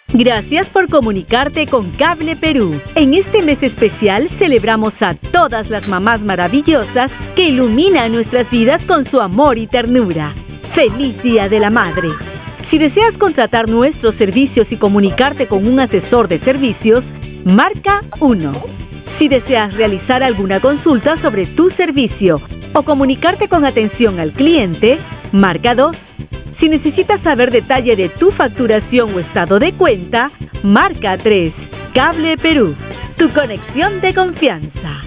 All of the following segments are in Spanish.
Gracias por comunicarte con Cable Perú. En este mes especial celebramos a todas las mamás maravillosas que iluminan nuestras vidas con su amor y ternura. ¡Feliz Día de la Madre! Si deseas contratar nuestros servicios y comunicarte con un asesor de servicios, marca 1. Si deseas realizar alguna consulta sobre tu servicio o comunicarte con atención al cliente, marca 2. Si necesitas saber detalle de tu facturación o estado de cuenta, marca 3. Cable Perú, tu conexión de confianza.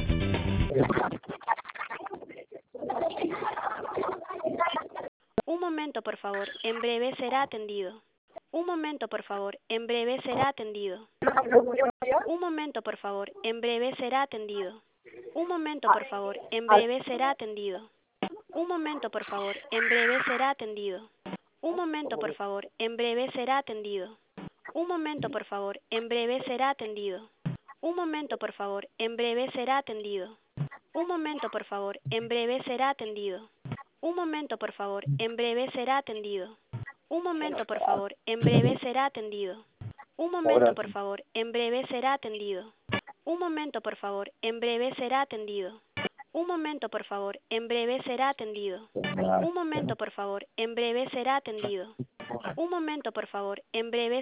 Un momento, por favor. En breve será atendido. Un momento, por favor. En breve será atendido. Un momento, por favor. En breve será atendido. Un momento, por favor. En breve será atendido. Un momento, por favor. En breve será atendido. Un momento, por favor. En breve será atendido. Un momento, por favor. En breve será atendido. Un momento, por favor. En breve será atendido. Un momento, por favor. En breve será atendido. Un momento, por favor. En breve será atendido. Un momento, por favor. En breve será atendido. Un momento, por favor. En breve será atendido. Un momento, por favor. En breve será atendido. Un momento, por favor. En breve será atendido. Un momento, por favor. En breve será atendido. Un momento, por favor. En breve